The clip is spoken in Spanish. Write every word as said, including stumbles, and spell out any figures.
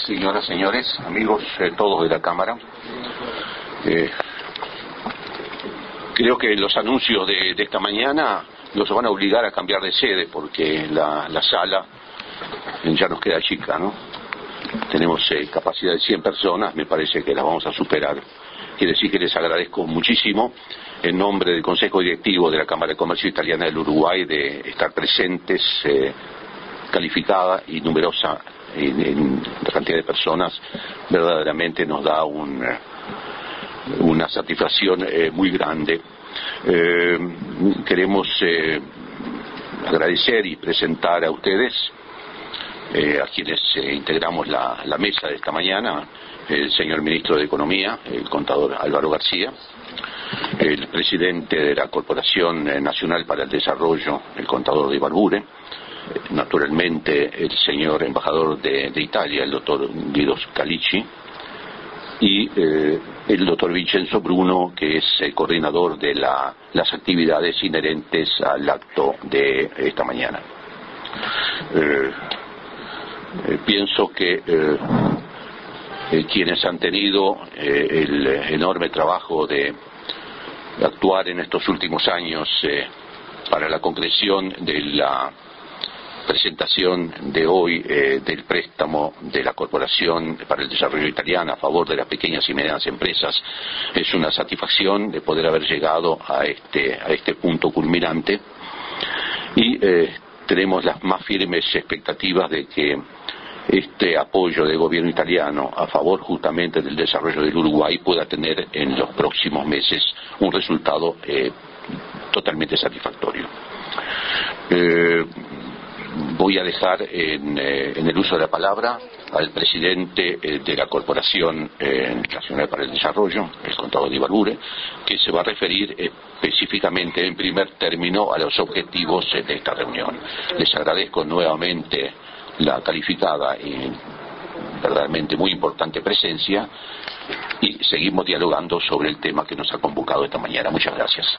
Señoras, señores, amigos eh, todos de la Cámara, eh, creo que los anuncios de, de esta mañana nos van a obligar a cambiar de sede porque la, la sala ya nos queda chica, ¿no? Tenemos eh, capacidad de cien personas, me parece que la vamos a superar. Quiere decir que les agradezco muchísimo en nombre del Consejo Directivo de la Cámara de Comercio Italiana del Uruguay de estar presentes, eh, calificada y numerosa en, en la cantidad de personas. Verdaderamente nos da un, una satisfacción eh, muy grande. Eh, queremos eh, agradecer y presentar a ustedes, eh, a quienes eh, integramos la, la mesa de esta mañana, el señor Ministro de Economía, el contador Álvaro García, el presidente de la Corporación Nacional para el Desarrollo, el contador de Ibarbure, naturalmente el señor embajador de, de Italia, el doctor Guido Scalici, y eh, el doctor Vincenzo Bruno, que es el coordinador de la, las actividades inherentes al acto de esta mañana. Eh, eh, pienso que eh, eh, quienes han tenido eh, el enorme trabajo de actuar en estos últimos años eh, para la concreción de la presentación de hoy eh, del préstamo de la Corporación para el Desarrollo Italiana a favor de las pequeñas y medianas empresas, es una satisfacción de poder haber llegado a este, a este punto culminante y eh, tenemos las más firmes expectativas de que este apoyo del gobierno italiano a favor justamente del desarrollo del Uruguay pueda tener en los próximos meses un resultado eh, totalmente satisfactorio. Eh, Voy a dejar en, eh, en el uso de la palabra al presidente eh, de la Corporación eh, Nacional para el Desarrollo, el contador de Ibarbure, que se va a referir específicamente en primer término a los objetivos eh, de esta reunión. Les agradezco nuevamente la calificada y verdaderamente muy importante presencia y seguimos dialogando sobre el tema que nos ha convocado esta mañana. Muchas gracias.